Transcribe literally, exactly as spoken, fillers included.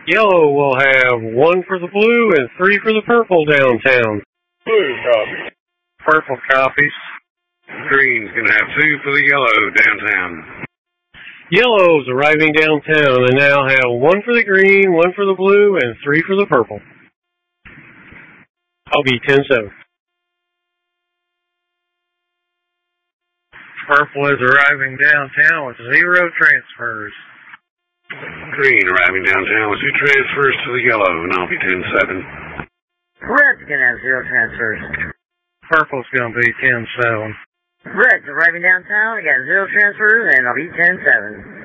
Yellow will have one for the blue and three for the purple downtown. Blue copy. Purple copies. Green's going to have two for the yellow downtown. Yellow's arriving downtown and now have one for the green, one for the blue, and three for the purple. I'll be ten seven. Purple is arriving downtown with zero transfers. Green arriving downtown with two transfers to the yellow, and I'll be ten seven. Red's going to have zero transfers. Purple's going to be ten seven. Red's arriving downtown, we got zero transfers, and I'll be ten seven.